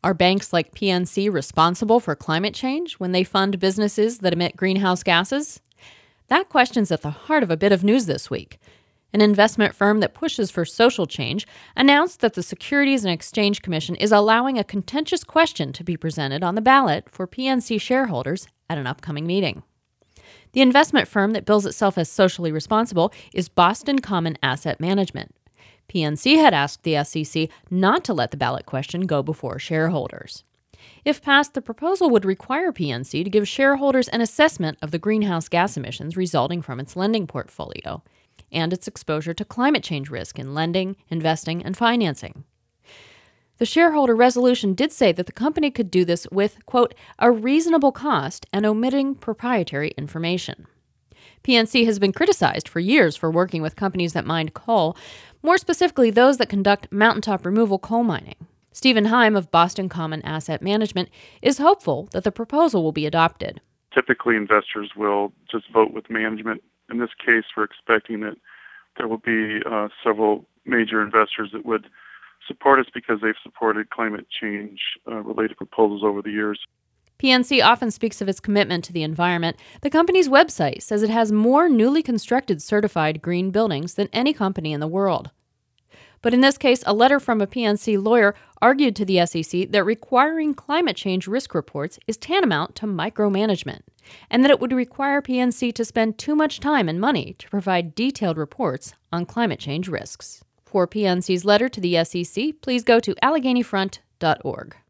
Are banks like PNC responsible for climate change when they fund businesses that emit greenhouse gases? That question's at the heart of a bit of news this week. An investment firm that pushes for social change announced that the Securities and Exchange Commission is allowing a contentious question to be presented on the ballot for PNC shareholders at an upcoming meeting. The investment firm that bills itself as socially responsible is Boston Common Asset Management. PNC had asked the SEC not to let the ballot question go before shareholders. If passed, the proposal would require PNC to give shareholders an assessment of the greenhouse gas emissions resulting from its lending portfolio and its exposure to climate change risk in lending, investing, and financing. The shareholder resolution did say that the company could do this with, quote, a reasonable cost and omitting proprietary information. PNC has been criticized for years for working with companies that mine coal, more specifically those that conduct mountaintop removal coal mining. Stephen Heim of Boston Common Asset Management is hopeful that the proposal will be adopted. Typically, investors will just vote with management. In this case, we're expecting that there will be several major investors that would support us because they've supported climate change-related proposals over the years. PNC often speaks of its commitment to the environment. The company's website says it has more newly constructed certified green buildings than any company in the world. But in this case, a letter from a PNC lawyer argued to the SEC that requiring climate change risk reports is tantamount to micromanagement, and that it would require PNC to spend too much time and money to provide detailed reports on climate change risks. For PNC's letter to the SEC, please go to AlleghenyFront.org.